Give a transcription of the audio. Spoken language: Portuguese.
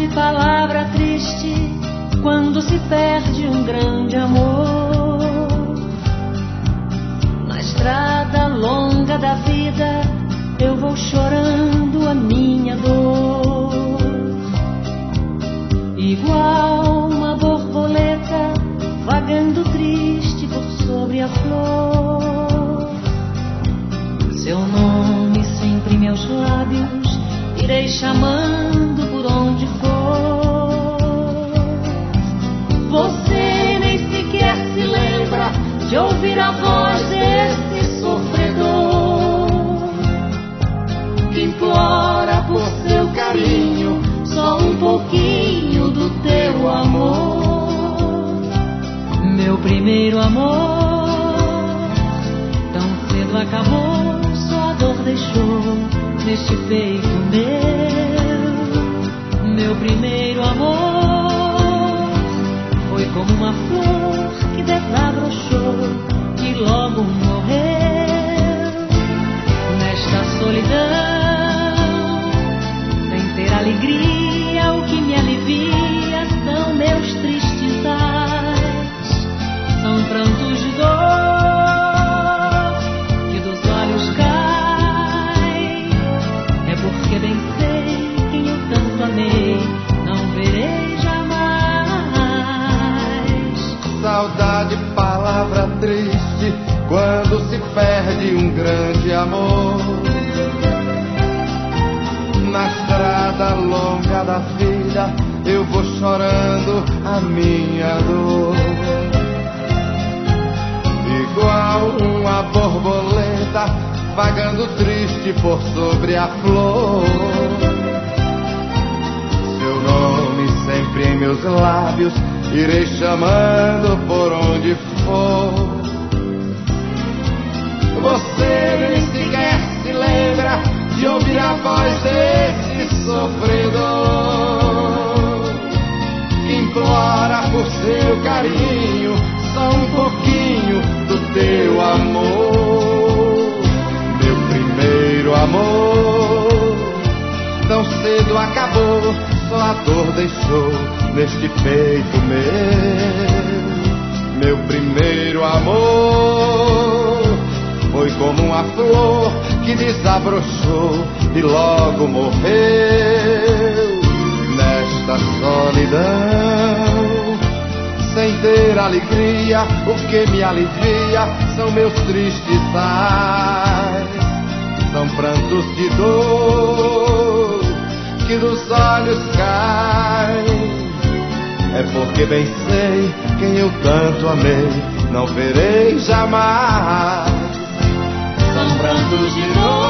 Saudade, palavra triste, quando se perde um grande amor. Na estrada longa da vida, eu vou chorando a minha dor. Igual uma borboleta, vagando triste por sobre a flor. Seu nome sempre em meus lábios, irei chamando por onde for. Você nem sequer se lembra de ouvir a voz desse sofredor, que implora por seu carinho só um pouquinho do teu amor. Meu primeiro amor tão cedo acabou, só a dor deixou neste peito meu. Meu primeiro amor foi como uma flor que desabrochou e logo morreu. Nesta solidão, sem ter alegria, o que me alivia são meus tristes ais, são prantos de dor que dos olhos caem. É porque bem sei quem eu tanto amei, não verei jamais. Saudade, palavra triste, quando se perde um grande amor. Na estrada longa da vida, eu vou chorando a minha dor. Igual uma borboleta, vagando triste por sobre a flor. Seu nome sempre em meus lábios, irei chamando por onde for. Você nem sequer se lembra de ouvir a voz desse sofredor, que implora por seu carinho só um pouquinho do teu amor. Meu primeiro amor tão cedo acabou, só a dor deixou neste peito meu. Meu primeiro amor foi como uma flor que desabrochou e logo morreu. Nesta solidão, sem ter alegria, o que me alivia são meus tristes ais, são prantos de dor que dos olhos caem. É porque bem sei quem eu tanto amei, não verei jamais. São prantos de dor